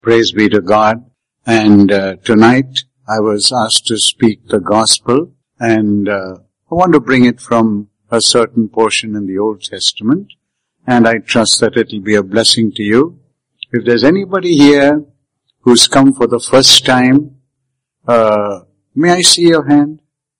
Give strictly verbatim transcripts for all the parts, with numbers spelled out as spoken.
Praise be to God. And uh, tonight I was asked to speak the gospel, and uh, I want to bring it from a certain portion in the Old Testament, and I trust that it will be a blessing to you. If there's anybody here who's come for the first time, uh, may I see your hand?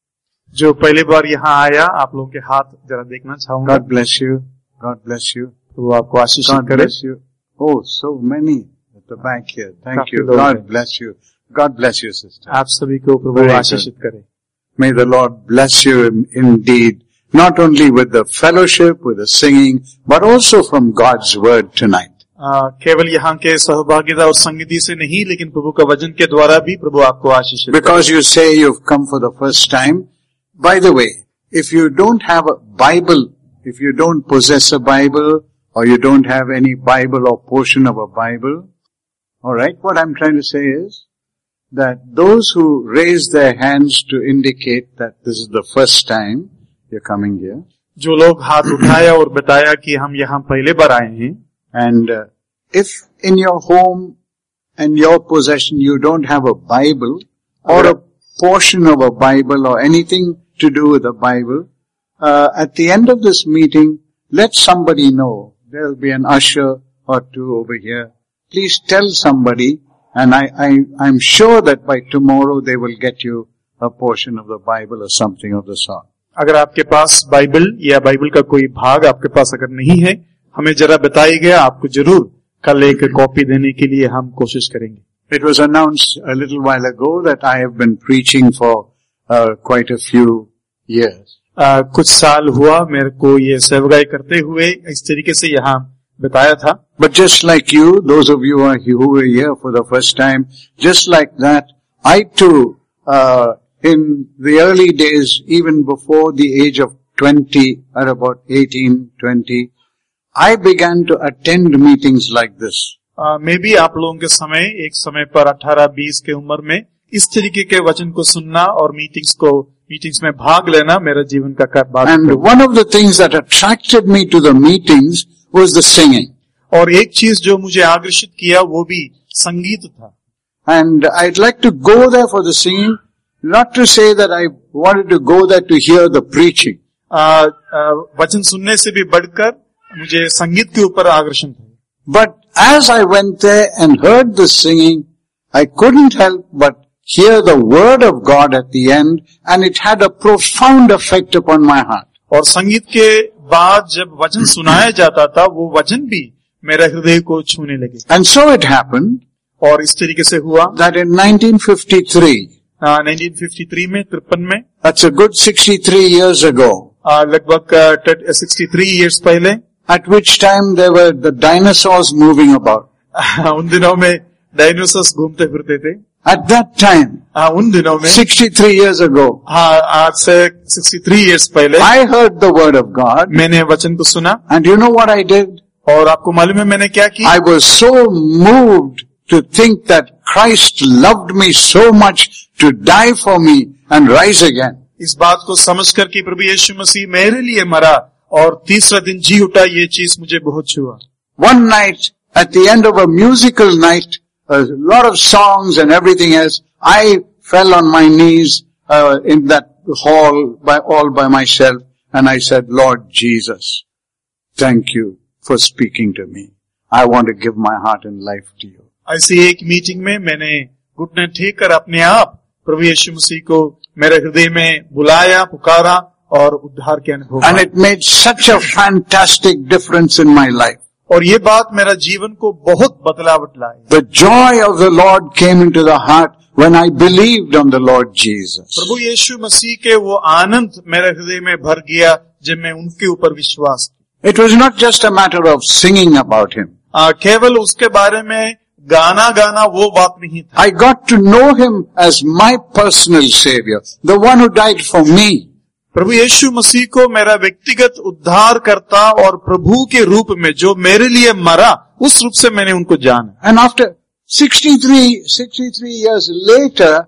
जो पहली बार यहाँ आया, आप लोगों के हाथ जरा देखना चाहूंगा. God bless you. God bless you. वो आपको आशीषित God करे. bless you. Oh, so many at the back here. Thank काफी you. लोग God हैं. bless you. God bless you, sister. आप सभी को प्रभु Very good. आशीषित करे. May the Lord bless you in- indeed, not only with the fellowship, with the singing, but also from God's word tonight. आ, केवल यहाँ के सहभागिता और संगति से नहीं, लेकिन प्रभु का वचन के द्वारा भी प्रभु आपको आशीषित करे. Because you say you've come for the first time. By the way, if you don't have a Bible, if you don't possess a Bible, or you don't have any Bible or portion of a Bible, alright, what I'm trying to say is that those who raise their hands to indicate that this is the first time you're coming here, जो लोग हाथ उठाया और बताया कि हम यहाँ पहले बार आए हैं, and uh, if in your home and your possession you don't have a Bible or a portion of a Bible or anything to do with the Bible, uh, at the end of this meeting, let somebody know. There'll be an usher or two over here. Please tell somebody, and I, I, I'm sure that by tomorrow they will get you a portion of the Bible or something of the sort. अगर आपके पास Bible या Bible का कोई भाग आपके पास अगर नहीं है, हमें जरा बताइएगा. आपको जरूर कल एक कॉपी देने के लिए हम कोशिश करेंगे. It was announced a little while ago that I have been preaching for uh, quite a few years. आ, कुछ साल हुआ मेरे को ये सेवगाई करते हुए इस तरीके से यहाँ बताया था. But just like you, those of you who are who were here for the first time, just like that, I too, uh, in the early days, even before the age of twenty, or about eighteen, twenty, I began to attend meetings like this. आ, मैं भी आप लोगों के समय एक समय पर अठारह बीस के उम्र में इस तरीके के वचन को सुनना और मीटिंग्स को मीटिंग्स में भाग लेना मेरा जीवन का कर- बात And था. one of the things that attracted me to the meetings was the singing. और एक चीज जो मुझे आकर्षित किया वो भी संगीत था. And I'd like to go there for the singing, not to say that I wanted to go there to hear the preaching. आ, आ, वचन सुनने से भी बढ़कर मुझे संगीत के ऊपर आकर्षण था. But as I went there and heard the singing, I couldn't help but hear the word of God at the end, and it had a profound effect upon my heart. और संगीत के बाद जब वचन सुनाया जाता था वो वचन भी मेरे हृदय को छूने लगे. And so it happened और इस तरीके से हुआ. that in nineteen fifty-three, आ, उन्नीस सौ तिरेपन में तिरपन में that's a good sixty-three years ago, आ, लगभग तिरसठ इयर्स पहले, at which time there were the dinosaurs moving about. उन दिनों में डायनासोर्स घूमते फिरते थे. At that time, हाँ, उन दिनों में, sixty-three years ago, हाँ, आज से तिरसठ इयर्स पहले I heard the word of God, मैंने वचन को सुना. and you know what I did? और आपको मालूम है मैंने क्या किया? I was so moved to think that Christ loved me so much to die for me and rise again. इस बात को समझकर कि प्रभु यीशु मसीह मेरे लिए मरा और तीसरा दिन जी उठा, ये चीज मुझे बहुत छुआ. One night, at the end of a musical night, a lot of songs and everything else, I fell on my knees uh, in that hall by all by myself, and I said, Lord Jesus, thank you for speaking to me. I want to give my heart and life to you. ऐसी एक meeting में मैंने घुटने take कर अपने आप प्रभु यीशु मसीह को मेरे हृदय में बुलाया, पुकारा और उद्धार के अनुभव. And it made such a fantastic difference in my life. और ये बात मेरा जीवन को बहुत बदलावट लाई. The joy of the Lord came into the heart when I believed on the Lord Jesus. प्रभु यीशु मसीह के वो आनंद मेरे हृदय में भर गया जब मैं उनके ऊपर विश्वास किया. It was not just a matter of singing about Him. आ, केवल उसके बारे में गाना गाना वो बात नहीं था. I got to know Him as my personal Savior, the one who died for me. प्रभु यीशु मसीह को मेरा व्यक्तिगत उद्धार करता और प्रभु के रूप में जो मेरे लिए मरा, उस रूप से मैंने उनको जाना. And after sixty-three, sixty-three years later,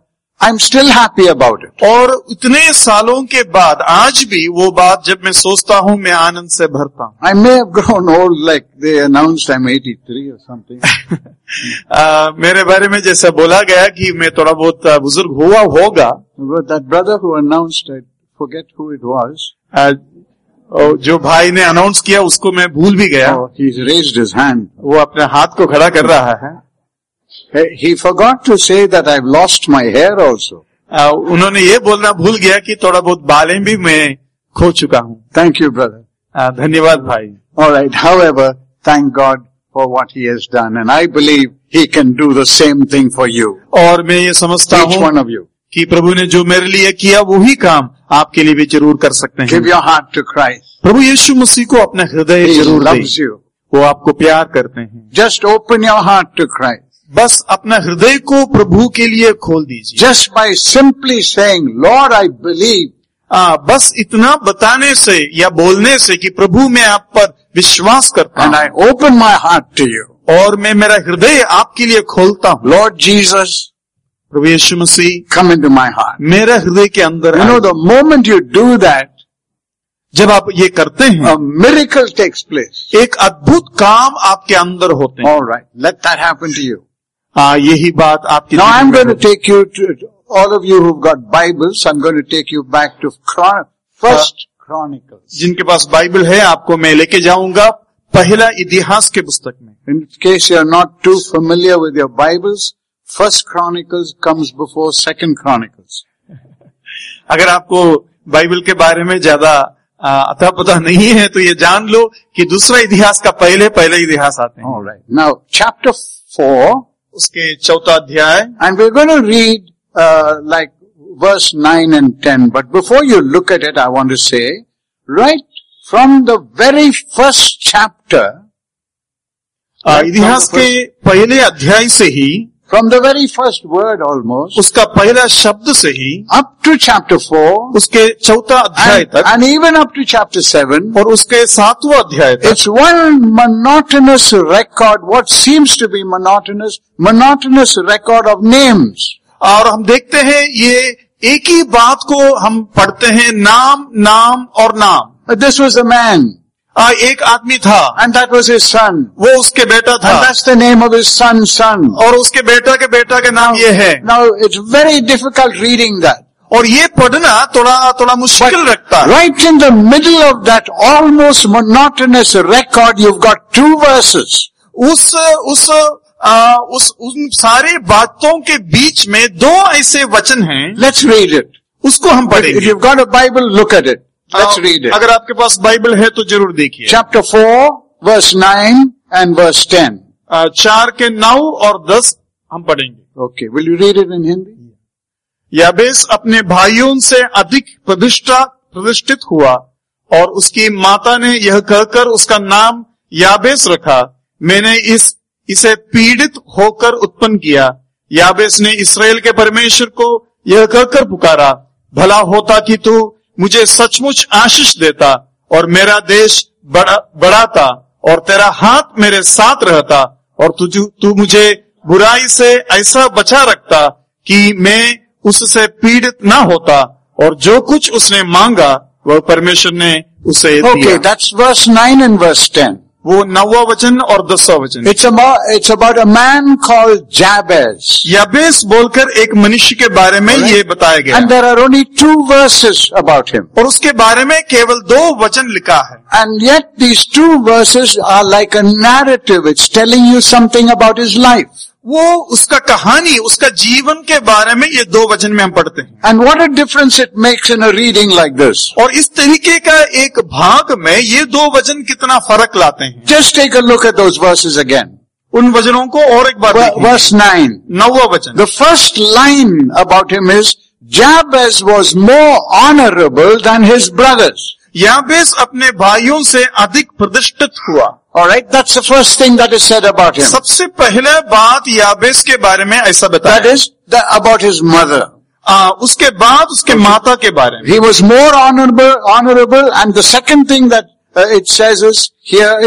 I'm still happy about it. और इतने सालों के बाद आज भी वो बात जब मैं सोचता हूँ मैं आनंद से भरता हूँ. I may have grown old, like they announced I'm eighty-three or something. आ, मेरे बारे में जैसा बोला गया कि मैं थोड़ा बहुत बुजुर्ग हुआ होगा. But that brother who announced, I forget who it was. आ, जो भाई ने अनाउंस किया उसको मैं भूल भी गया. Oh, he's raised his hand. वो अपने हाथ को खड़ा कर रहा है. He forgot to say that I've lost my hair also. आ, उन्होंने ये बोलना भूल गया कि थोड़ा बहुत बालें भी मैं खो चुका हूँ. Thank you, brother. आ, धन्यवाद भाई. All right. However, thank God for what He has done, and I believe He can do the same thing for you. और मैं ये समझता Each हूँ one of you. कि प्रभु ने जो मेरे लिए किया वही काम आपके लिए भी जरूर कर सकते हैं. Give your heart to Christ. प्रभु यीशु मसीह को अपना हृदय He जरूर दे. loves you. वो आपको प्यार करते हैं. Just open your heart to Christ. बस अपना हृदय को प्रभु के लिए खोल दीजिए. Just by simply saying, Lord, I believe. आ, बस इतना बताने से या बोलने से कि प्रभु मैं आप पर विश्वास करता And हूँ I open my heart to you. और मैं मेरा हृदय आपके लिए खोलता हूँ. Lord Jesus, Prabhu Yeshu Masih come into my heart. मेरा हृदय के अंदर You know, आए. the moment you do that, जब आप ये करते हैं a miracle takes place. एक अद्भुत काम आपके अंदर होते हैं. All right. Let that happen to you. हाँ, यही बात आपकी Now जीवन I'm में going to हो. take you to, all of you who've got Bibles, I'm going to take you back to Chron- First Chronicles. जिनके पास बाइबल है आपको मैं लेके जाऊंगा पहला इतिहास के पुस्तक में. In case you're not too familiar with your Bibles, First Chronicles comes before Second Chronicles. अगर आपको बाइबल के बारे में ज्यादा अता पता नहीं है तो ये जान लो कि दूसरा इतिहास का पहले पहले इतिहास आते हैं. All right. Now, chapter four, उसके चौथा अध्याय, and we're going to read uh, like verse nine and ten. But before you look at it, I want to say, right from the very first chapter, right इतिहास के पहले अध्याय से ही, from the very first word almost, उसका पहला शब्द से ही up to chapter four, उसके चौथा अध्याय and, तक and even up to chapter seven, और उसके सातवां अध्याय तक, it's one monotonous record, what seems to be monotonous, monotonous record of names. और हम देखते हैं ये एक ही बात को हम पढ़ते हैं, नाम नाम और नाम. This was a man, आ, एक आदमी था and that was his son, वो उसके बेटा था and that's the name of his son's son. और उसके बेटा के बेटा का नाम ये है. Now, it's very difficult reading that. और ये पढ़ना थोड़ा थोड़ा मुश्किल लगता है. Right in the middle of that almost monotonous record, you've got two verses. उस उस आ, उस उन सारी बातों के बीच में दो ऐसे वचन हैं. Let's read it. उसको हम If पढ़ेंगे. you've got a Bible, look at it. Let's read it. अगर आपके पास बाइबल है तो जरूर देखिए. Chapter four, verse nine and verse ten. आ, चार के नौ और दस हम पढ़ेंगे. Okay, will you read it in Hindi? याबेस अपने भाइयों से अधिक प्रतिष्ठा प्रतिष्ठित हुआ और उसकी माता ने यह कहकर उसका नाम याबेस रखा, मैंने इस इसे पीड़ित होकर उत्पन्न किया. याबेस ने इस्राएल के परमेश्वर को यह कहकर पुकारा, भला होता कि तू मुझे सचमुच आशीष देता और मेरा देश बड़ा बढ़ाता और तेरा हाथ मेरे साथ रहता और तू तू मुझे बुराई से ऐसा बचा रखता कि मैं उससे पीड़ित ना होता. और जो कुछ उसने मांगा वह परमेश्वर ने उसे Okay, दिया. that's verse nine and verse ten. वो नौवा वचन और दसवां वचन. It's about, it's about a man called Jabez. याबेस बोलकर एक मनुष्य के बारे में Alright. ये बताया गया And there are only two verses about him. और उसके बारे में केवल दो वचन लिखा है. And yet these two verses are like a narrative. It's telling you something about his life. वो उसका कहानी, उसका जीवन के बारे में ये दो वचन में हम पढ़ते हैं. And what a difference it makes in a reading like this. और इस तरीके का एक भाग में ये दो वचन कितना फर्क लाते हैं. Just take a look at those verses again. उन वचनों को और एक बार Ver- देखिए. Verse nine. नौवा वचन. The first line about him is, Jabez was more honorable than his brothers. याबेस अपने भाइयों से अधिक प्रतिष्ठित हुआ. Alright, that's the first thing that is said about him. सबसे पहले बात याबेस के बारे में ऐसा That बताया. is the, about his mother. आ, उसके बाद उसके माता के बारे में. He was more honorable, honorable, and the second thing that uh, it says is, here is,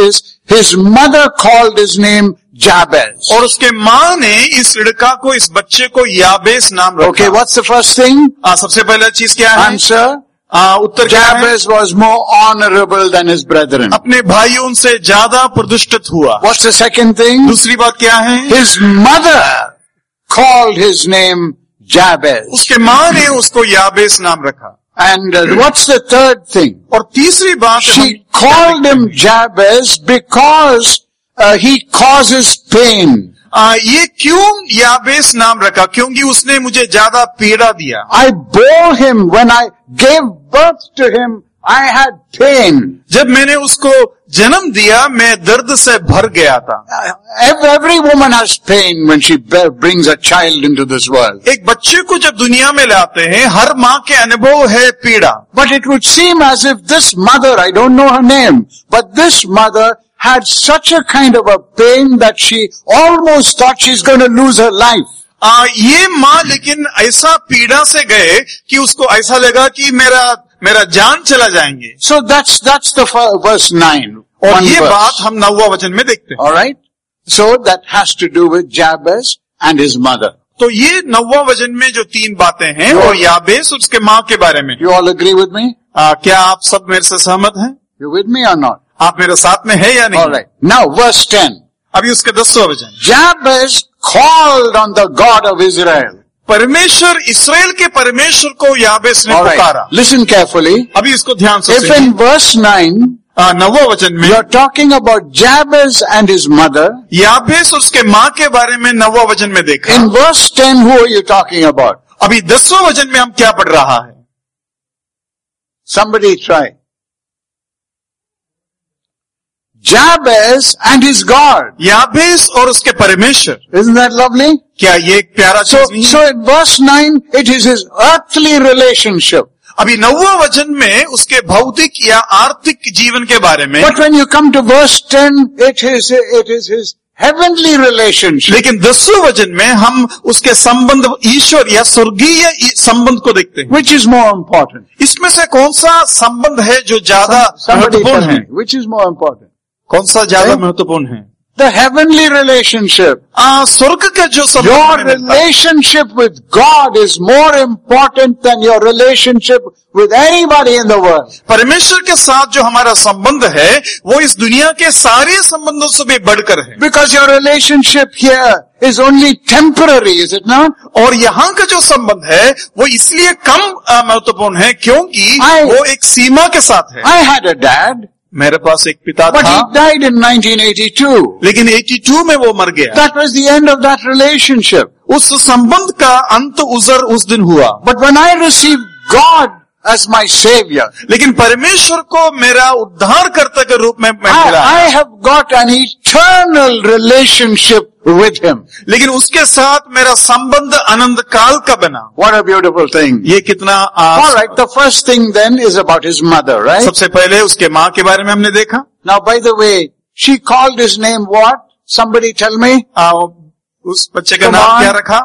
His mother called his name Jabez. और उसके माँ ने इस लड़का को, इस बच्चे को याबेस नाम रखा. Okay, what's the first thing? आ, सबसे पहला चीज क्या है? Answer. आ, उत्तर क्या है? Jabez was more honorable than his brethren. अपने भाइयों से ज्यादा प्रतिष्ठित हुआ. What's the second thing? दूसरी बात क्या है? His mother called his name Jabez. उसके माँ ने उसको याबेस नाम रखा. And uh, what's the third thing? और तीसरी बात, She called him Jabez because uh, he causes pain. आ, ये क्यों याबेस नाम रखा? क्योंकि उसने मुझे ज्यादा पीड़ा दिया. I bore him when I gave birth to him. I had pain. जब मैंने उसको जन्म दिया मैं दर्द से भर गया था. Every, every woman has pain when she brings a child into this world. एक बच्चे को जब दुनिया में लाते हैं हर माँ के अनुभव है पीड़ा. But it would seem as if this mother, I don't know her name, but this mother had such a kind of a pain that she almost thought she's going to lose her life. आ, ये माँ लेकिन ऐसा पीड़ा से गए कि उसको ऐसा लगा कि मेरा मेरा जान चला जाएंगे. So that's that's the verse nine. और ये बात हम नौवां वचन में देखते हैं. All right. So that has to do with Jabez and his mother. तो ये नौवां वचन में जो तीन बातें हैं वो याबेस और उसके माँ के बारे में. You all agree with me? आ, क्या आप सब मेरे से सहमत हैं? You with me or not? आप मेरे साथ में है या नहीं? All right. Now verse ten. अभी उसके दसवां वचन. Jabez called on the God of Israel. परमेश्वर, इसराइल के परमेश्वर को याबेस ने पुकारा. Right. Listen carefully. अभी इसको ध्यान से सुनिए. If in verse nine, नौवां वचन में you're talking about Jabez and his mother, याबेस और उसके माँ के बारे में नौवां वचन में देखा. In verse ten, who are you talking about? अभी दसवां वचन में हम क्या पढ़ रहा है? Somebody try. Jabez and his God. याबेस और उसके परमेश्वर. Isn't that lovely? क्या ये एक प्यारा So, चीज नहीं? so in verse nine, it is his earthly relationship. अभी नौवां वचन में उसके भौतिक या आर्थिक जीवन के बारे में. But when you come to verse ten, it is, it is his heavenly relationship. लेकिन दसवें वचन में हम उसके संबंध ईश्वर या स्वर्गीय संबंध को देखते हैं. Which is more important? इसमें से कौन सा संबंध है जो ज्यादा महत्वपूर्ण है? Which is more important? कौन सा ज्यादा महत्वपूर्ण है? The heavenly relationship. आ, स्वर्ग का जो संबंध. Your relationship with God is more important than your relationship with anybody in the world. परमेश्वर के साथ जो हमारा संबंध है वो इस दुनिया के सारे संबंधों से भी बढ़कर है. Because your relationship here is only temporary, is it not? और यहाँ का जो संबंध है वो इसलिए कम महत्वपूर्ण है क्योंकि I, वो एक सीमा के साथ है. I had a dad. मेरे पास एक पिता But था. he died in nineteen eighty-two. लेकिन बयासी में वो मर गया. That was the end of that relationship. उस संबंध का अंत उजर उस दिन हुआ. But when I received God as my savior, लेकिन परमेश्वर को मेरा उद्धारकर्ता के रूप में मैं मिला. I, I have got an eternal relationship with him. लेकिन उसके साथ मेरा संबंध अनंत काल का बना. What a beautiful thing. ये कितना आस... All right, the first thing then is about his mother, right? सबसे पहले उसके माँ के बारे में हमने देखा. Now, by the way, she called his name what? Somebody tell me. आ, उस बच्चे का Come नाम on. क्या रखा?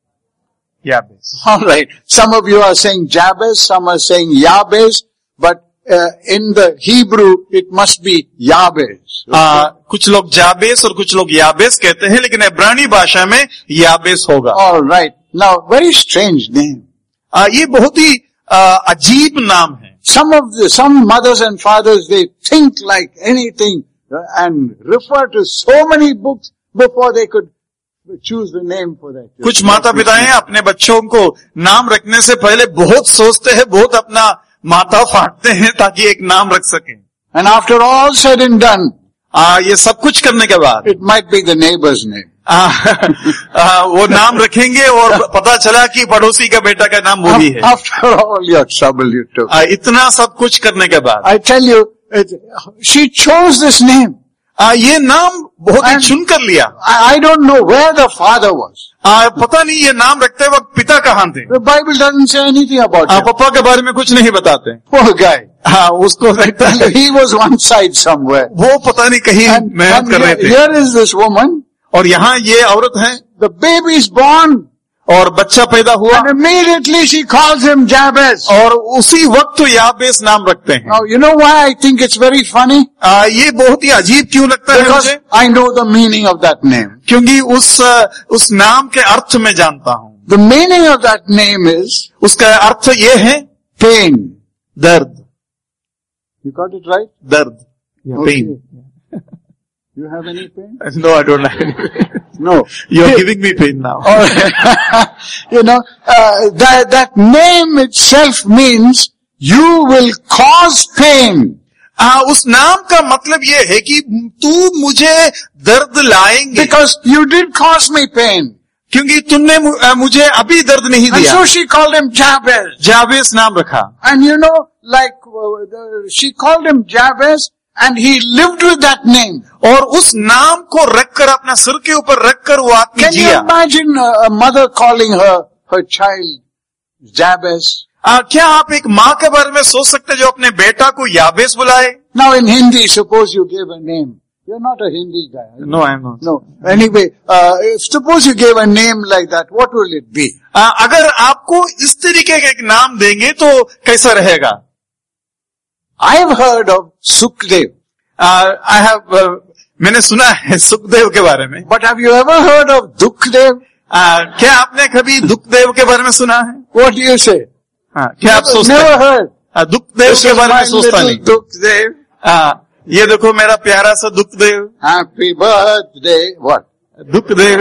याबेस. All right. Some of you are saying Jabez, some are saying Yabez, but uh, in the Hebrew it must be Yabez. आ, कुछ लोग जाबेस और कुछ लोग याबेस कहते हैं लेकिन इब्रानी भाषा में याबेस होगा. All right. Now, very strange name. आ, ये बहुत ही आ, अजीब नाम है. Some of the, some mothers and fathers, they think like anything uh, and refer to so many books before they could choose the name for that. कुछ माता पिताएं अपने बच्चों को नाम रखने से पहले बहुत सोचते हैं, बहुत अपना माथा फाड़ते हैं ताकि एक नाम रख सकें. And after all said and done, आ, ये सब कुछ करने के बाद it might be the neighbor's name. आ, आ, वो नाम रखेंगे और पता चला कि पड़ोसी का बेटा का नाम वही है. After all your trouble you took. आ, इतना सब कुछ करने के बाद I tell you, it, she chose this name. आ, ये नाम बहुत ही चुन कर लिया. I, I don't know where the father was. आ, पता नहीं ये नाम रखते वक्त पिता कहाँ थे. The Bible doesn't say anything about uh, him. पापा के बारे में कुछ नहीं बताते. Poor guy. हाँ, उसको लगता है He was one side somewhere. वो पता नहीं कहीं And, मेहनत and कर रहे here, थे. here is this woman. और यहाँ ये औरत है. The baby is born. और बच्चा पैदा हुआ And immediately she calls him Jabez. और उसी वक्त तो याबेस नाम रखते हैं। Now, you know why I think it's very funny? आ, ये बहुत ही अजीब क्यों लगता है Because मुझे? I know the meaning of that name. क्योंकि उस उस नाम के अर्थ में जानता हूँ। The meaning of that name is उसका अर्थ ये है pain. दर्द। You got it right? दर्द, pain. You have any pain? No, I don't have any pain. No. You're giving me pain now. You know, uh, that, that name itself means you will cause pain. आ, उस नाम का मतलब ये है कि तू मुझे दर्द लाएंगे। Because you did cause me pain. क्योंकि तुमने मु- मुझे अभी दर्द नहीं And दिया। so she called him Jabez. जाबेस नाम रखा। And you know, like, uh, the, she called him Jabez and he lived with that name. और उस नाम को रखकर अपना सिर के ऊपर रखकर वो आदमी Can you Jiya. imagine a, a mother calling her, her child Jabez? आ, क्या आप एक माँ के बारे में सोच सकते हैं जो अपने बेटा को याबेस बुलाए? Now in Hindi, suppose you gave a name. You're not a Hindi guy. are you? No I am not. No. Anyway, uh, if, suppose you gave a name like that, what will it be? अगर आपको इस तरीके का एक नाम देंगे तो कैसा रहेगा? I've heard of Sukdev. I have मैंने सुना है सुखदेव के बारे में। But have you ever heard of Dukdev? आ, क्या आपने कभी दुखदेव के बारे में सुना है? What do you say? हाँ, क्या आप सोचते Never हैं? heard. आ, दुखदेव This के is बारे my में सोचता little नहीं। Dukdev. आ, ये देखो मेरा प्यारा सा Dukhdev. Happy birthday. What? Dukhdev.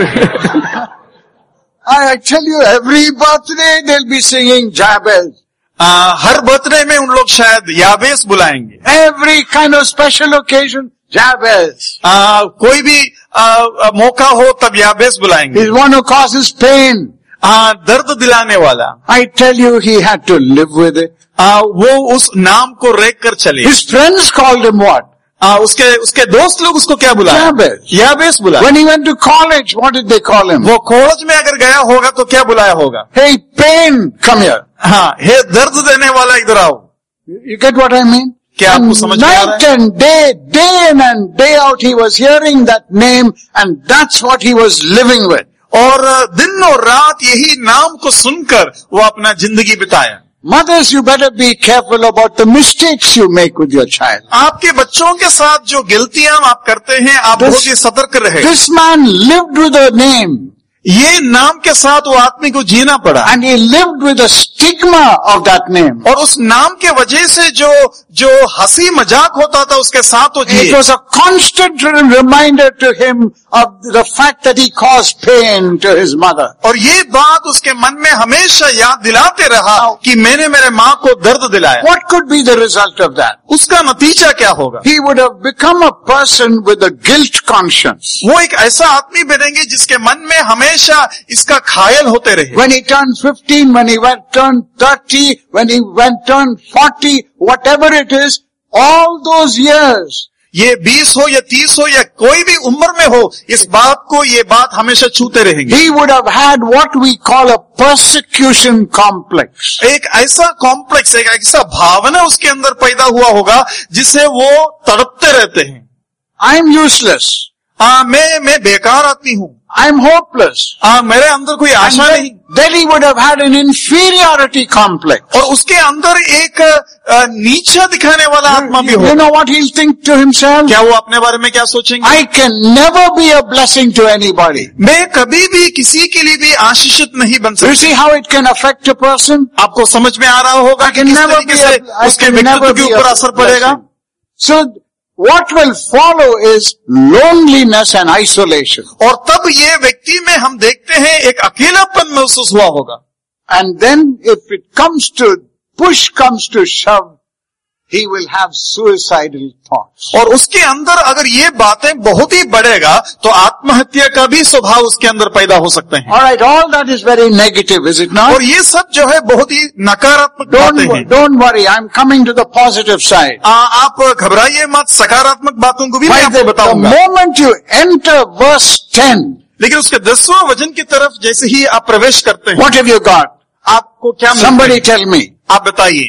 I, I tell you, every birthday they'll be singing Jabez. आ, हर बर्थडे में उन लोग शायद याबेस बुलाएंगे। Every kind of special occasion, Jabez. आ, कोई भी आ, आ, मौका हो तब याबेस बुलाएंगे। He's one who causes pain. आ, दर्द दिलाने वाला। I tell you, he had to live with it. आ, वो उस नाम को रेख कर चले। His friends called him what? आ, उसके उसके दोस्त लोग उसको क्या बुलाए? Jabez. याबेस बुलाए। When he went to college, what did they call him? वो कॉलेज में अगर गया होगा तो क्या बुलाया होगा? Hey, pain, come here. हाँ, हे दर्द देने वाला इधर आओ। You get what I mean? क्या आपको And समझ में आ रहा night है? and day, day in and day out, he was hearing that name, and that's what he was living with. और दिन और रात यही नाम को सुनकर वो अपना जिंदगी बिताया। Mothers, you better be careful about the mistakes you make with your child. आपके बच्चों के साथ जो गलतियां आप करते हैं आप This- बहुत ही सतर्क रहे। This man lived with a name, ये नाम के साथ वो आदमी को जीना पड़ा and he lived with the stigma of that name. और उस नाम के वजह से जो जो हंसी मजाक होता था उसके साथ वो It जिए। was a constant reminder to him of the fact that he caused pain to his mother. और ये बात उसके मन में हमेशा याद दिलाते रहा कि मैंने मेरे माँ को दर्द दिलाया। What could be the result of that? उसका नतीजा क्या होगा? He would have become a person with a guilt conscience. वो एक ऐसा आदमी बनेंगे जिसके मन में हमेशा इसका खायल होते रहे। When he turned fifteen, when he went turned thirty, when he went turned forty, whatever it is, all those years, ये बीस हो या तीस हो या कोई भी उम्र में हो, इस बात को ये बात हमेशा छूते रहेंगे। he would have had what we call a persecution complex. एक ऐसा कॉम्प्लेक्स, एक ऐसा भावना उसके अंदर पैदा हुआ होगा जिससे वो तड़पते रहते हैं। I'm useless. आ, मैं मैं बेकार आदमी हूँ। I'm hopeless. आ, मेरे अंदर कोई And आशा नहीं। then, then he would have had an inferiority complex. और उसके अंदर एक आ, नीचा दिखाने वाला आत्मा भी You हो। know what he'll think to himself? क्या वो अपने बारे में क्या सोचेंगे? I can never be a blessing to anybody. मैं कभी भी किसी के लिए भी आशीषित नहीं बन You सकता। see how it can affect a person? आपको समझ में आ रहा होगा I कि can किस never तरीके be से a, I उसके can व्यक्तित्व never के be ऊपर a असर पड़ेगा। blessing. So what will follow is loneliness and isolation. और तब ये व्यक्ति में हम देखते हैं एक अकेलापन महसूस हुआ होगा। And then if it comes to, push comes to shove, he will have suicidal thoughts. और उसके अंदर अगर ये बातें बहुत ही बढ़ेगा तो आत्महत्या का भी स्वभाव उसके अंदर पैदा हो सकते हैं। Alright, all that is very negative, is it not? और ये सब जो है बहुत ही नकारात्मक Don't, बातें wo- हैं। don't worry, I'm coming to the positive side. आ, आप घबराइए मत, सकारात्मक बातों को भी मैं By आपको the, the बताऊंगा। moment you enter verse ten, लेकिन उसके दसवां वचन की तरफ जैसे ही आप प्रवेश करते हैं, what have you got? आपको क्या मिलता Somebody है? tell me. आप बताइए।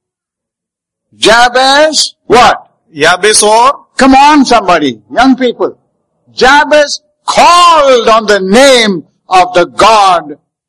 Jabez, what? याबेस और Come on, somebody, young people. Jabez called on the name of the God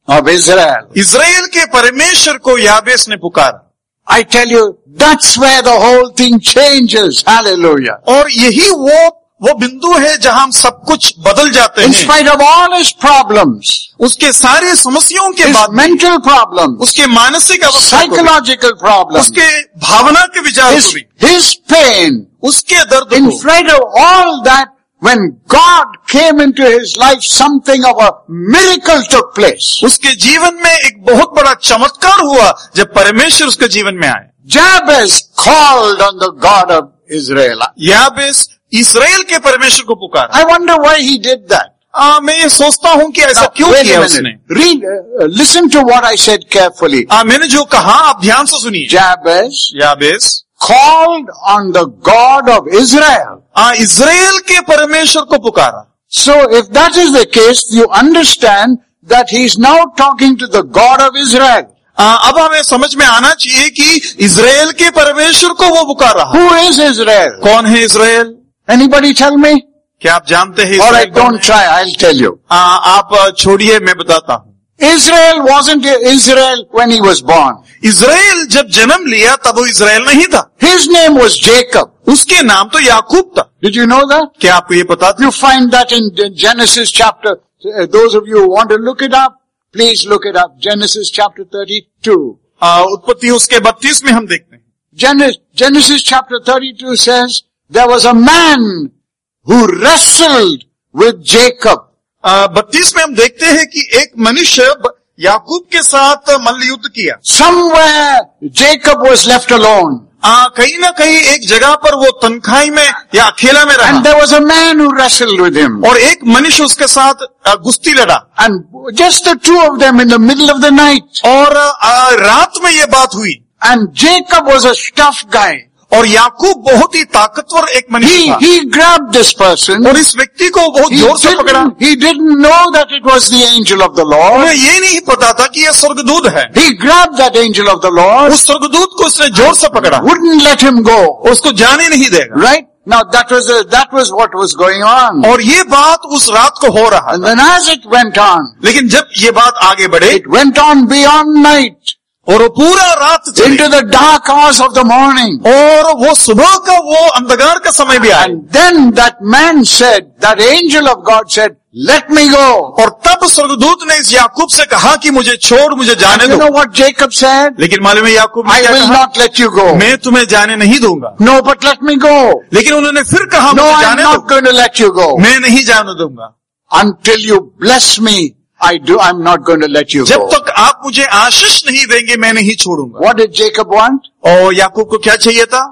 of Israel. Israel के परमेश्वर को याबेस ने पुकारा। I tell you, that's where the whole thing changes. Hallelujah. और यही वो वो बिंदु है जहां हम सब कुछ बदल जाते In हैं। spite of all his problems, उसके सारे समस्याओं के his बाद भी, mental problems, उसके मानसिक अवस्था को भी, psychological problems, उसके भावना के विचार को his, भी, his pain, उसके दर्द in को, spite of all that, when God came into his life, something of a miracle took place. उसके जीवन में एक बहुत बड़ा चमत्कार हुआ जब परमेश्वर उसके जीवन में आए। Jabez called on the God of Israel. याबेस इज़राइल के परमेश्वर को पुकारा। I wonder why he did that. आ, मैं ये सोचता हूं कि ऐसा Now, क्यों wait किया a उसने। minute. Read, uh, listen to what I said carefully. आ, मैंने जो कहा आप ध्यान से सुनिए। Jabez याबेस called on the God of Israel. आ, इज़राइल के परमेश्वर को पुकारा। So if that is the case, you understand that he is now talking to the God of Israel. आ, अब हमें समझ में आना चाहिए कि इज़राइल के परमेश्वर को वो पुकार रहा। Who is Israel? कौन है इज़राइल? Anybody tell me? क्या आप जानते हैं All इज़राइल right, कौन don't है? try. I'll tell you. आ, आप छोड़िए, मैं बताता हूँ। Israel wasn't Israel when he was born. Israel जब जन्म लिया तब वो इज़राइल नहीं था। His name was Jacob. उसके नाम तो याकूब था। Did you know that? क्या आपको ये पता था? You find that in Genesis chapter, uh, those of you who want to look it up, please look it up. Genesis chapter thirty-two. आ, उत्पत्ति उसके बत्तीस में हम देखते हैं। Genesis, Genesis chapter thirty-two says, there was a man who wrestled with Jacob. बत्तीस में हम देखते हैं कि एक मनुष्य याकूब के साथ मल्ल युद्ध किया। Somewhere Jacob was left alone. आ, कहीं ना कहीं एक जगह पर वो तन्खाई में या अकेला में रहा। And there was a man who wrestled with him. और एक मनुष्य उसके साथ आ, गुस्ती लड़ा। And just the two of them in the middle of the night. और आ, रात में ये बात हुई। And Jacob was a tough guy. और याकूब बहुत ही ताकतवर एक मनुष्य He, था। he grabbed this person. और इस व्यक्ति को बहुत He जोर से पकड़ा। didn't, he didn't know that it was the angel of the Lord. उन्हें ये नहीं पता था कि ये स्वर्गदूत है। He grabbed that angel of the Lord. उस स्वर्गदूत को उसने जोर से पकड़ा। Wouldn't let him go. उसको जाने नहीं देगा। Right? Now that was a, that was what was going on. और ये बात उस रात को हो रहा And था। then as it went on, लेकिन जब ये बात आगे बढ़े it went on beyond night और वो पूरा रात चली, into the dark hours of the morning. और वो सुबह का वो अंधकार का समय भी आया। And then that man said, that angel of God said, let me go. और तब स्वर्गदूत ने इस याकूब से कहा कि मुझे छोड़, मुझे जाने And you दो। know what Jacob said? लेकिन मालूम है याकूब ने I क्या will कहा? not let you go. मैं तुम्हें जाने नहीं दूंगा। No, but let me go. लेकिन उन्होंने फिर कहा No, मुझे I'm जाने not दो। going to let you go. मैं नहीं जाने दूंगा। Until you bless me, I do, I'm not going to let you जब go. तक आप मुझे आशीष नहीं देंगे मैं नहीं छोड़ूंगा। What did Jacob want? और याकूब को क्या चाहिए था?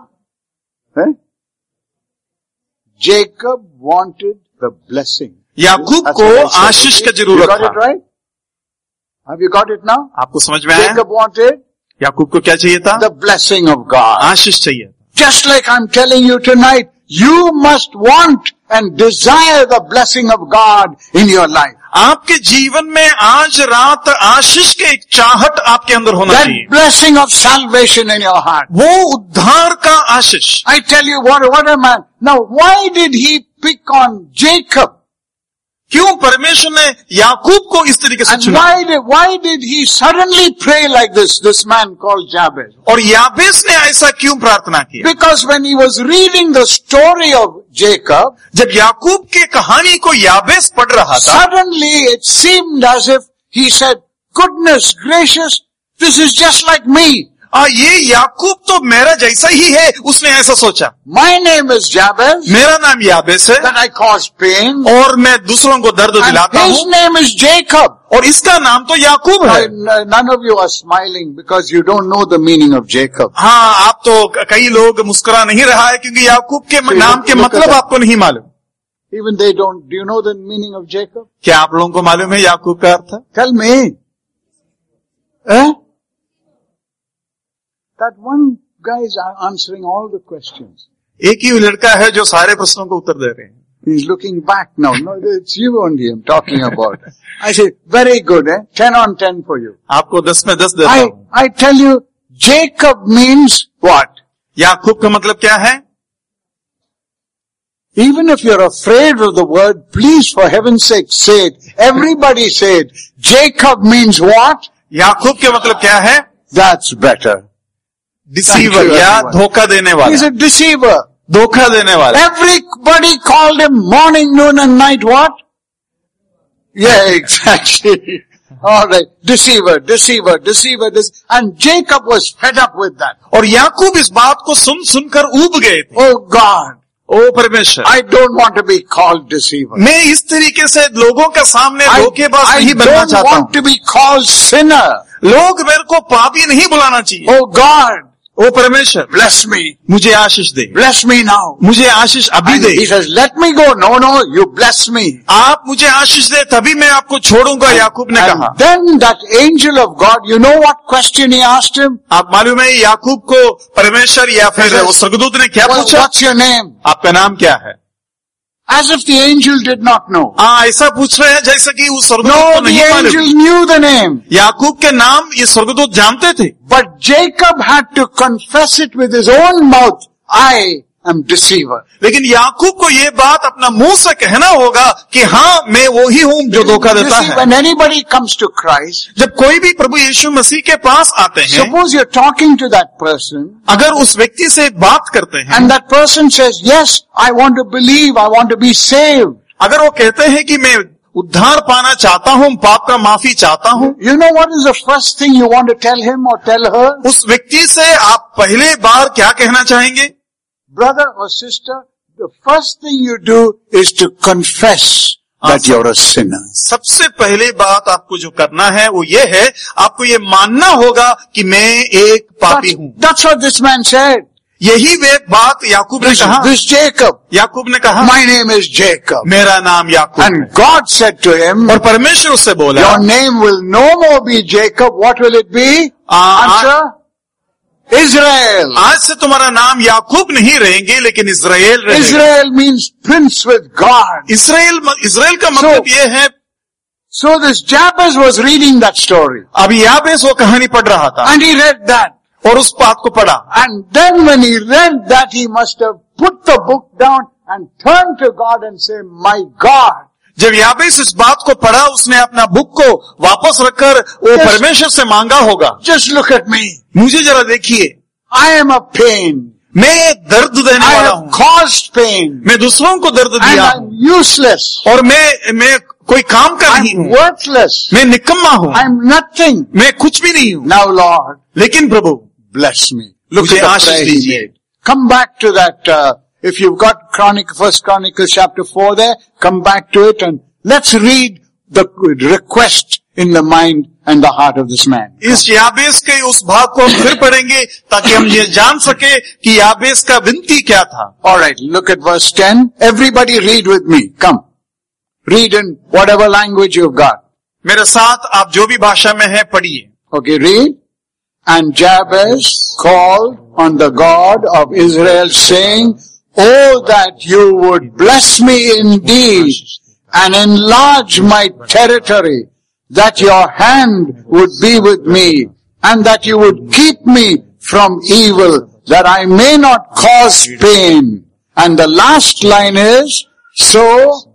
Eh? Jacob wanted the blessing. Yakub That's को what I said. आशीष का You जरूरत got it था। right? Have you got it now? आपको समझ में आया? Jacob wanted याकूब को क्या चाहिए था? the blessing of God. आशीष चाहिए था। Just like I'm telling you tonight, you must want and desire the blessing of God in your life. आपके जीवन में आज रात आशीष के एक चाहत आपके अंदर होना That चाहिए। blessing of salvation in your heart. वो उद्धार का आशीष। I tell you what, what a man. Now why did he pick on Jacob? क्यों परमेश्वर ने याकूब को इस तरीके से And चुना? why did, why did he suddenly pray like this, this man called Jabez? और याबेस ने ऐसा क्यों प्रार्थना की? Because when he was reading the story of Jacob, जब याकूब के कहानी को याबेस पढ़ रहा था, suddenly it seemed as if he said, goodness gracious, this is just like me. आ, ये याकूब तो मेरा जैसा ही है, उसने ऐसा सोचा। My name is Jabez, मेरा नाम याबेस है that I cause pain, और मैं दूसरों को दर्द and दिलाता his हूँ, name is Jacob. और इसका नाम तो याकूब है। Now, none of you are smiling because you don't know the meaning of Jacob. हाँ, आप तो कई लोग मुस्कुरा नहीं रहा है क्योंकि याकूब के See, नाम के look at मतलब that. आपको नहीं मालूम। Even they don't. Do you know the meaning of Jacob? क्या आप लोगों को मालूम है याकूब का अर्थ? Tell me. Eh? That one guy is answering all the questions. एक ही लड़का है जो सारे प्रश्नों को उत्तर दे रहे हैं। He's looking back now. No, it's you only I'm talking about. I say, very good, eh? Ten on ten for you. आपको दस में दस देता I, हूँ। I tell you, Jacob means what? याकूब का मतलब क्या है? Even if you're afraid of the word, please for heaven's sake say it. Everybody say it. Jacob means what? याकूब के मतलब क्या है? That's better. डिसीवर या धोखा देने वाला. He's a deceiver. धोखा देने वाला. Everybody called him morning, noon and night what? Yeah, exactly. All right. Deceiver, deceiver, deceiver, deceiver. And Jacob was fed up with that. और याकूब इस बात को सुन सुनकर ऊब गए थे. Oh God. ओ परमेश्वर, I don't want to be called deceiver. मैं इस तरीके से लोगों के सामने धोखेबाज नहीं बनना I don't चाहता हूँ. want to be called sinner. लोग मेरे को पापी नहीं बुलाना चाहिए. Oh God. ओ परमेश्वर, Bless me. मुझे आशीष दे. Bless me now. मुझे आशीष अभी And they. he says, let me go. No, no, you bless me. आप मुझे आशीष दे तभी मैं आपको छोड़ूंगा. याकूब ने कहा. And then that angel of God, you know what question he asked him? आप मालूम है याकूब को परमेश्वर या फिर वो स्वर्गदूत ने क्या Well, पूछा? what's your name? आपका नाम क्या है? As if the angel did not know. हाँ, ऐसा पूछ रहे हैं जैसे कि उस स्वर्गदूत No, को the नहीं मालूम. angel knew the name. याकूब के नाम ये स्वर्गदूत जानते थे. But Jacob had to confess it with his own mouth. I am deceiver. लेकिन याकूब को ये बात अपना मुंह से कहना होगा कि हाँ, मैं वो ही हूँ जो धोखा You देता see, है. when anybody comes to Christ, जब कोई भी प्रभु यीशु मसीह के पास आते हैं, suppose you're talking to that person, अगर उस व्यक्ति से बात करते हैं and that person says, yes, I want to believe, I want to be saved. अगर वो कहते हैं कि मैं उद्धार पाना चाहता हूँ, पाप का माफी चाहता हूँ, You know what is the first thing you want to tell him or tell her? उस व्यक्ति से आप पहले बार क्या कहना चाहेंगे? Brother or sister, the first thing you do is to confess that you're a sinner. सबसे पहले बात आपको जो करना है वो ये है, आपको ये मानना होगा कि मैं एक पापी हूँ. That's, that's what this man said. यही वे बात याकूब ने This, कहा. this Jacob, याकूब ने कहा, my name is Jacob. मेरा नाम याकूब है. And God said to him, और परमेश्वर उससे बोला, your name will no more be Jacob. What will it be? Uh, Answer? Israel. आज से तुम्हारा नाम याकूब नहीं रहेंगे लेकिन इज़राइल रहेगा. Israel means prince with God. Israel Israel का मतलब ये है. So this Jabez was reading that story. अभी याबेस वो कहानी पढ़ रहा था And he read that. और उस बात को पढ़ा. And then when he read that, he must have put the book down and turned to God and say, my God. जब याबेस इस बात को पढ़ा, उसने अपना बुक को वापस रखकर वो Yes. परमेश्वर से मांगा होगा. Just look at me. मुझे जरा देखिए, I am a pain. मैं दर्द देने I वाला have हूँ. caused pain. मैं दूसरों को दर्द And दिया I'm हूँ useless. और मैं मैं कोई काम का नहीं I'm हूँ. worthless. मैं निकम्मा हूँ. I'm nothing. मैं कुछ भी नहीं हूँ. Now Lord, लेकिन प्रभु bless me. Look मुझे at the Ashish prayer he दीजिए. made. Come back to that, uh, if you've got Chronicle, First Chronicles chapter four there, come back to it and let's read the request in the mind and the heart of this man. इस याबेस के उस भाग को हम फिर पढ़ेंगे ताकि हम ये जान सके कि याबेस का विनती क्या था. Alright, look at verse ten. Everybody read with me. Come. Read in whatever language you've got. मेरे साथ आप जो भी भाषा में है पढ़िए. Okay, read. And Jabez called on the God of Israel saying, oh, that you would bless me indeed and enlarge my territory, that your hand would be with me and that you would keep me from evil, that I may not cause pain. And the last line is, so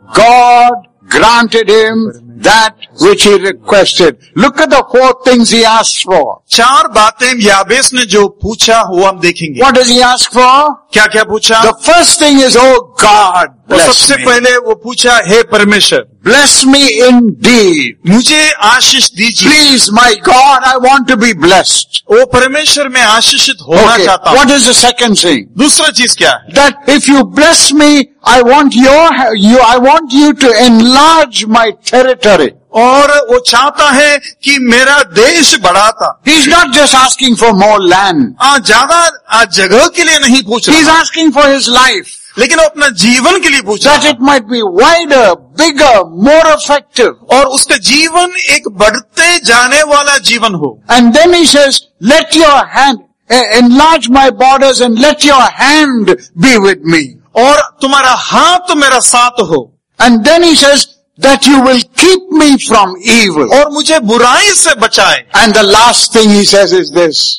God granted him that which he requested. Look at the four things he asked for. चार बातें याबेस ने जो पूछा वो हम देखेंगे. What does he ask for? क्या क्या पूछा? The first thing is, oh God, वो bless सबसे me. पहले वो पूछा, हे परमेश्वर Bless me indeed. मुझे आशीष दीजिए. Please, my God, I want to be blessed. ओ परमेश्वर मैं आशीषित होना Okay, चाहता हूँ. what is the second thing? दूसरा चीज क्या है? That if you bless me, I want your, you, I want you to enlarge my territory. और वो चाहता है कि मेरा देश बढ़ाता. He's not just asking for more land. आ, ज्यादा आ, जगह के लिए नहीं पूछ He's रहा, asking for his life. लेकिन वो अपना जीवन के लिए पूछ That रहा it might be wider, bigger, more effective. और उसका जीवन एक बढ़ते जाने वाला जीवन हो. And then he says, let your hand, eh, enlarge my borders and let your hand be with me. और तुम्हारा हाथ मेरा साथ हो. And then he says, that you will keep me from evil. और मुझे बुराई से बचाए. And the last thing he says is this,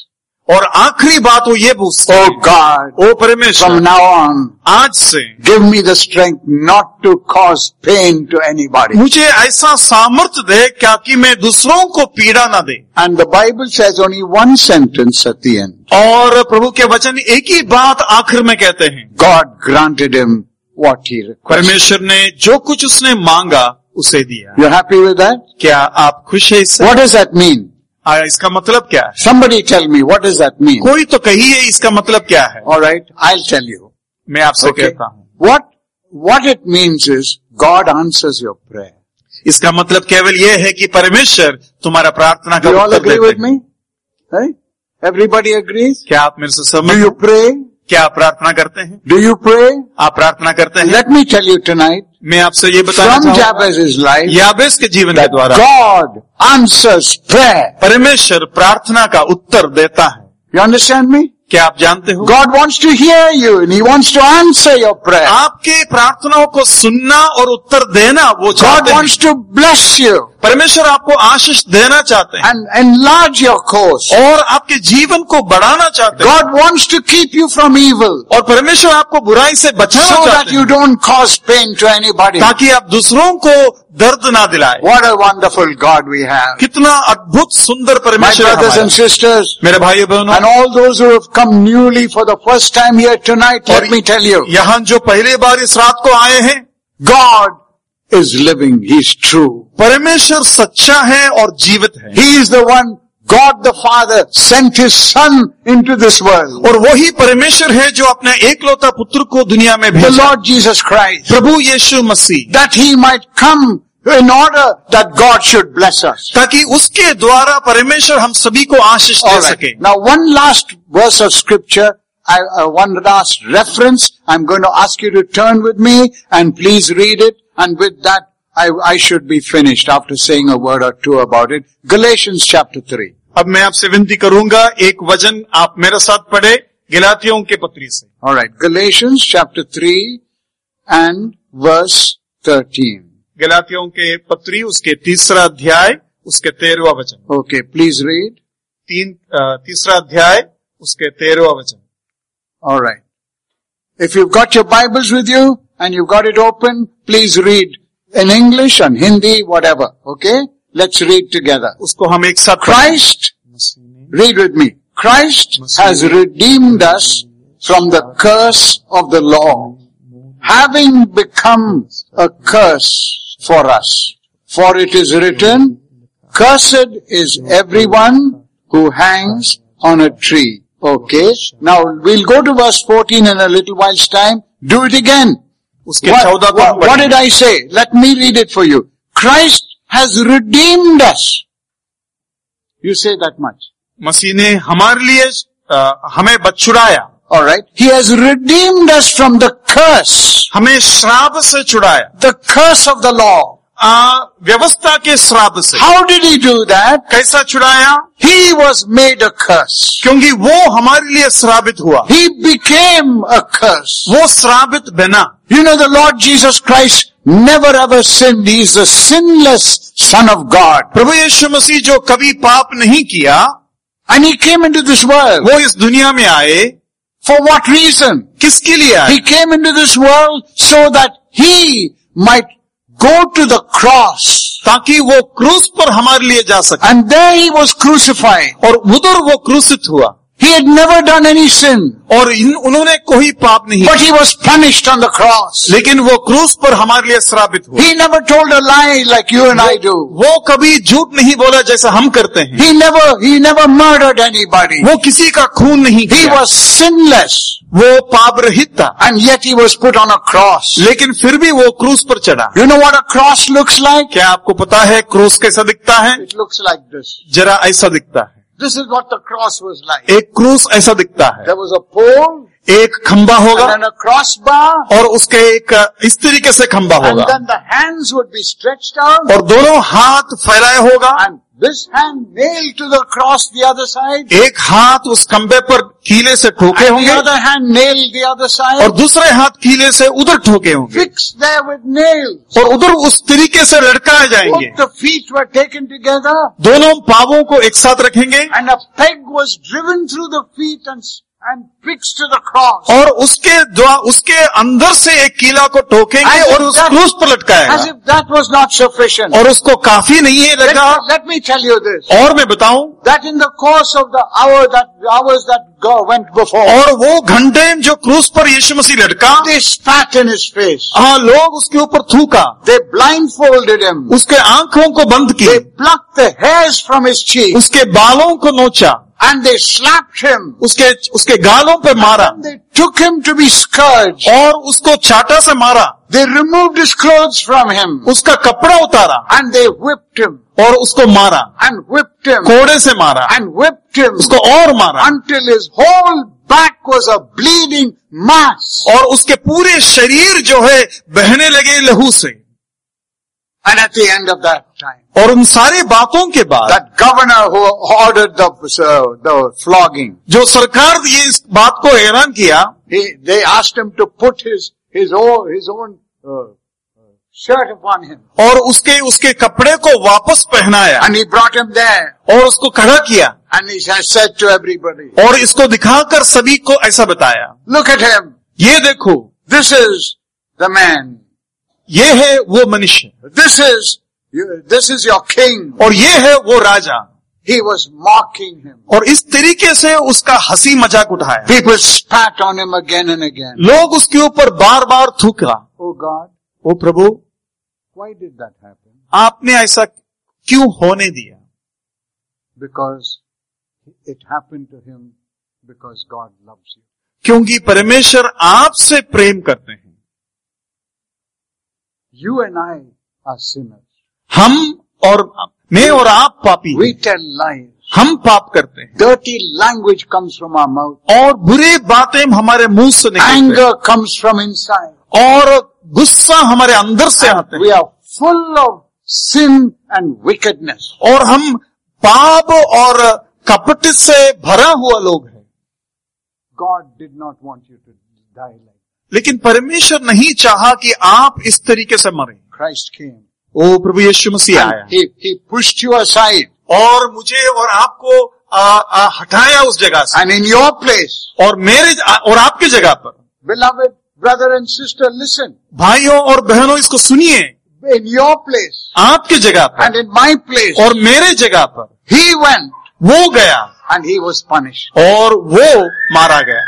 और आखिरी बात वो ये पूछते Oh हैं, God, ओ from परमेश्वर, now on, आज से give me the strength not to cause pain to anybody. मुझे ऐसा सामर्थ्य दे क्या कि मैं दूसरों को पीड़ा न दे। And the Bible says only one sentence at the end. और प्रभु के वचन एक ही बात आखिर में कहते हैं, God granted him what he requested. परमेश्वर ने जो कुछ उसने मांगा उसे दिया। You're happy with that? क्या आप खुश है इससे? What does that mean? आ, इसका मतलब क्या है? Somebody tell me, what does that mean? कोई तो कहिए इसका मतलब क्या है? All right, I'll tell you. मैं आपसे Okay. कहता हूँ, What, what it means is God answers your prayer. इसका मतलब केवल ये है कि परमेश्वर तुम्हारा प्रार्थना का Do you all Uttar agree with देते हैं। me? Right? Everybody agrees? क्या आप मेरे से Do सहमत you हैं? pray? क्या आप प्रार्थना करते हैं? Do you pray? आप प्रार्थना करते हैं? Let me tell you tonight, मैं आपसे ये बताना from चाहूँगा, Jabez's life, याबेस के जीवन के that द्वारा God answers prayer. परमेश्वर प्रार्थना का उत्तर देता है। You understand me? क्या आप जानते हो? God wants to hear you and He wants to answer your prayer. आपके प्रार्थनाओं को सुनना और उत्तर देना वो God चाहते हैं। wants to bless you परमेश्वर आपको आशीष देना चाहते हैं and enlarge your course. और आपके जीवन को बढ़ाना चाहते हैं God wants to keep you from evil और परमेश्वर आपको बुराई से बचाना so that चाहते you हैं don't cause pain to anybody. ताकि आप दूसरों को दर्द ना दिलाए। What a wonderful God we have. कितना अद्भुत सुंदर My परमेश्वर है brothers and हमारा। sisters मेरे भाइयों बहनों, and all those who have come newly for the first time here tonight, let me tell you, यहाँ जो पहली बार इस रात को आए हैं, God is living. He's true. परमेश्वर सच्चा है और जीवित है He is the one, God the Father sent His Son into this world. और वही परमेश्वर है जो अपने एकलौता पुत्र को दुनिया में The भेजा, Lord Jesus Christ, Prabhu Yeshu Masih, that He might come in order that God should bless us. ताकि उसके द्वारा परमेश्वर हम सभी को आशीष दे All right. सके। Now one last verse of scripture, I, uh, one last reference, I'm going to ask you to turn with me and please read it, and with that I, I should be finished after saying a word or two about it. Galatians chapter three. अब मैं आपसे विनती करूंगा, एक वचन आप मेरे साथ पढ़े गलातियों के पत्री से। All right, Galatians chapter three and verse thirteen. गलातियों के पत्री उसके तीसरा अध्याय उसके तेरहवा वचन। Okay, please read. तीन अ, तीसरा अध्याय उसके तेरहवा वचन। All right. If you've got your Bibles with you and you've got it open, please read in English and Hindi, whatever. Okay? Let's read together. उसको हम एक साथ पढ़ें। Christ, read with me. Christ has redeemed us from the curse of the law, having become a curse for us. For it is written, cursed is everyone who hangs on a tree. Okay? Now we'll go to verse fourteen in a little while's time. Do it again. उसके What, चौदह को what, हम what पढ़ेंगे। did I say? Let me read it for you. Christ has redeemed us. You say that much. मसीह ने हमारे लिए अ, हमें बछुड़ाया, All right. He has redeemed us from the curse, हमें श्राप से छुड़ाया, the curse of the law. आ, व्यवस्था के श्राप से। How did he do that? कैसा छुड़ाया? He was made a curse. क्योंकि वो हमारे लिए श्रापित हुआ, He became a curse. वो श्रापित बना। You know, the Lord Jesus Christ never ever sinned. He is the sinless Son of God. प्रभु यीशु मसीह जो कभी पाप नहीं किया, And He came into this world. वो इस दुनिया में आए, For what reason? किसके लिए आए? He came into this world so that He might go to the cross. ताकि वो क्रूस पर हमारे लिए जा सके, And there He was crucified. और उधर वो क्रूसित हुआ, He had never done any sin. और इन, उन्होंने कोई पाप नहीं But किया, He was punished on the cross. लेकिन वो क्रूस पर हमारे लिए श्रापित हुआ। He never told a lie like you and I do. वो कभी झूठ नहीं बोला जैसा हम करते हैं, He never, he never murdered anybody. वो किसी का खून नहीं He किया, was sinless. वो पाप रहित था, And yet He was put on a cross. लेकिन फिर भी वो क्रूस पर चढ़ा। You know what a cross looks like? क्या आपको पता है क्रूस कैसा दिखता है? It looks like this. जरा ऐसा दिखता है। This is what the cross was like. एक क्रूस ऐसा दिखता है, There was a pole एक खंबा होगा and then a crossbar, और उसके एक इस तरीके से खंबा and होगा, then the hands would be stretched out, और दोनों हाथ फैलाए होगा, and this hand nailed to the cross the other side, एक हाथ उस खंबे पर कीले से ठोके And the होंगे other hand nailed the other और side. दूसरे हाथ कीले से उधर ठोके होंगे Fixed there with nails. और उधर उस तरीके से लटकाए जाएंगे. Both the feet were taken together. दोनों पावों को एक साथ रखेंगे And a peg was driven through the feet and, and fixed to the cross. और उसके द्वा उसके अंदर से एक कीला को ठोकेंगे As if और उस that- क्रूस पर As लटकाएगा if that was not sufficient. और उसको काफी नहीं है Let, लगा. let me tell you this. और मैं बताऊं, That in the course of the hour that hours that go, went before, और वो घंटे जो क्रूस पर यीशु मसीह लटका, they spat in his face. हाँ लोग उसके ऊपर थूका, They blindfolded him. उसके आंखों को बंद की, They plucked the hairs from his cheeks. उसके बालों को नोचा, And they slapped him. उसके उसके गालों पे मारा And they took him to be scourged. और उसको चाटा से मारा, They removed his clothes from him. उसका कपड़ा उतारा And they whipped him. और उसको मारा, And whipped him. कोड़े से मारा, And whipped him. उसको और मारा Until his whole back was a bleeding mass. और उसके पूरे शरीर जो है बहने लगे लहू से. And at the end of that time, और उन सारी बातों के बाद that governor who ordered the, uh, the flogging, जो सरकार ये इस बात को ऐलान किया, he, they asked him to put his, his own, his own uh, shirt upon him. और उसके उसके कपड़े को वापस पहनाया And he brought him there. और उसको खड़ा किया And he has said to everybody, और इसको दिखाकर सभी को ऐसा बताया, look at him. ये देखो, This is the man. ये है वो मनुष्य This is, you- this is your king. और ये है वो राजा. He was mocking him. और इस तरीके से उसका हंसी मजाक उठाया. People spat on him again and again. लोग उसके ऊपर बार बार थूका. Oh God, O Prabhu, why did that happen? आपने ऐसा क्यों होने दिया? Because it happened to him because God loves you. क्योंकि परमेश्वर आपसे प्रेम करते हैं. You and I are sinners. हम और मैं और आप पापी We हैं. tell lies. हम पाप करते हैं Dirty language comes from our mouth. और बुरी बातें हमारे मुंह से निकलती हैं Anger comes from inside. और गुस्सा हमारे अंदर से आते हैं We are full of sin and wickedness. और हम पाप और कपट से भरा हुआ लोग हैं. God did not want you to die like that. लेकिन परमेश्वर नहीं चाहा कि आप इस तरीके से मरें. Christ came. O Prabhu Yeshu Masih And आया he, he pushed you aside. और मुझे और आपको आ, आ, हटाया उस जगह से And in your place, और मेरे और आपकी जगह पर. beloved brother and sister, listen. भाइयों और बहनों, इसको सुनिए. In your place आपकी जगह पर and in my place, और मेरे जगह पर he went वो गया and he was punished. और वो मारा गया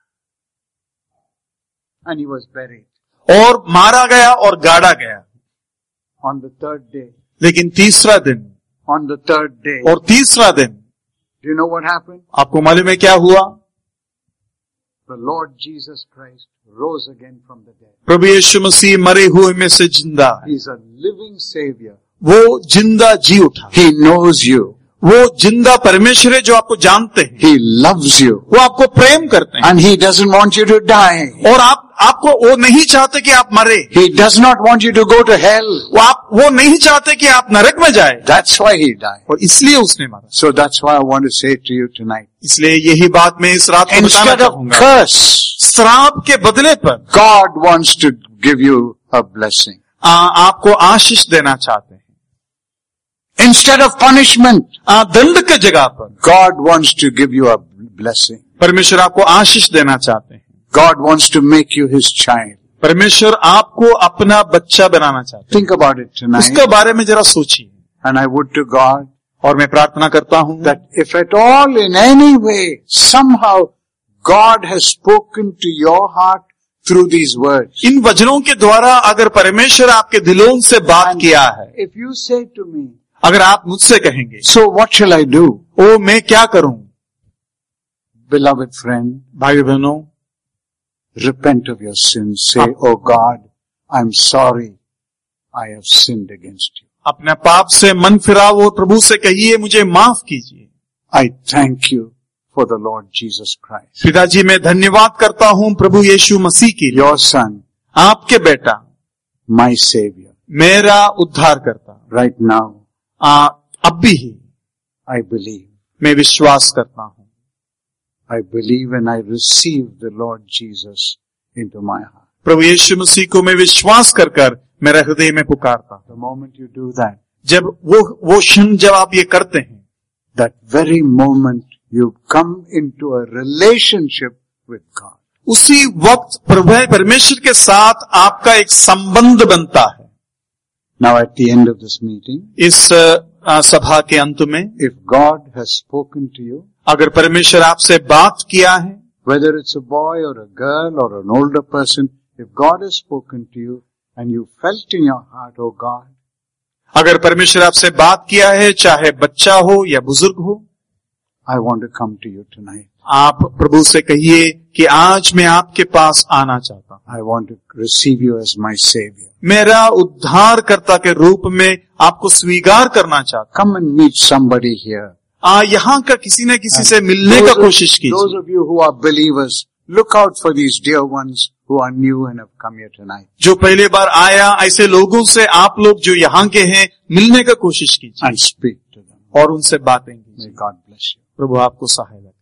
And he was buried. और मारा गया और गाड़ा गया. On the third day, लेकिन तीसरा दिन on the third day, और तीसरा दिन do you know what happened? आपको मालूम है क्या हुआ? The Lord Jesus Christ rose again from the dead. प्रभु यीशु मसीह मरे हुए में से जिंदा है. He's a living Savior. वो जिंदा जी उठा. He knows you. वो जिंदा परमेश्वर है जो आपको जानते हैं. He loves you. वो आपको प्रेम करते हैं And He doesn't want you to die. और आप आपको वो नहीं चाहते कि आप मरे. He does not want you to go to hell. वो आप वो नहीं चाहते कि आप नरक में जाए That's why He died. और इसलिए उसने मारा. So that's why I want to say to you tonight. इसलिए यही बात मैं इस रात को बताना Instead of चाहूंगा. curse, श्राप के बदले पर God wants to give you a blessing. आ, आपको आशीष देना चाहते हैं. Instead of punishment, आ, दंड के जगह पर God wants to give you a blessing. परमेश्वर आपको आशीष देना चाहते हैं. God wants to make you His child. परमेश्वर आपको अपना बच्चा बनाना चाहते Think about it हैं. tonight. उसके बारे में जरा सोचिए. And I would to God और मैं प्रार्थना करता हूं that if at all in any way, somehow, God has spoken to your heart through these words. इन वचनों के द्वारा अगर परमेश्वर आपके दिलों से बात किया है, If you say to me, अगर आप मुझसे कहेंगे, so what shall I do? ओ मैं क्या करूं? Beloved friend, भाई बहनों, repent of your sins. Say, oh God, I'm sorry. I have sinned against you. अपने पाप से मन फिराओ और प्रभु से कहिए, मुझे माफ कीजिए. I thank you for the Lord Jesus Christ, पिताजी, मैं धन्यवाद करता हूं प्रभु यीशु मसीह के लिए, your Son, आपके बेटा, my Savior. मेरा उद्धार करता. Right now, आ, अब भी ही I believe. मैं विश्वास करता हूं. I believe and I receive the Lord Jesus into my heart. प्रभु यीशु मसीह को मैं विश्वास कर कर मेरा हृदय में पुकारता हूं। The moment you do that, जब वो वो क्षण जब आप ये करते हैं, that very moment you come into a relationship with God. उसी वक्त प्रभु परमेश्वर के साथ आपका एक संबंध बनता है। Now at the end of this meeting, इस आ, सभा के अंत में if God has spoken to you, अगर परमेश्वर आपसे बात किया है, whether it's a boy or a girl or an older person, if God has spoken to you and you felt in your heart, oh God, अगर परमेश्वर आपसे बात किया है, चाहे बच्चा हो या बुजुर्ग हो, I want to come to you tonight. आप प्रभु से कहिए कि आज मैं आपके पास आना चाहता हूं। I want to receive you as my Savior. मेरा उद्धारकर्ता के रूप में आपको स्वीकार करना चाहता हूं। Come and meet somebody here. आ, यहाँ का किसी न किसी से मिलने का कोशिश Those कीजिए। of you who are believers, look out for these dear ones who are new and have come here tonight. जो पहले बार आया, ऐसे लोगों से आप लोग जो यहाँ के हैं मिलने का कोशिश कीजिए And speak to them. और उनसे बातें कीजिए। May God bless you. प्रभु आपको सहायता करे।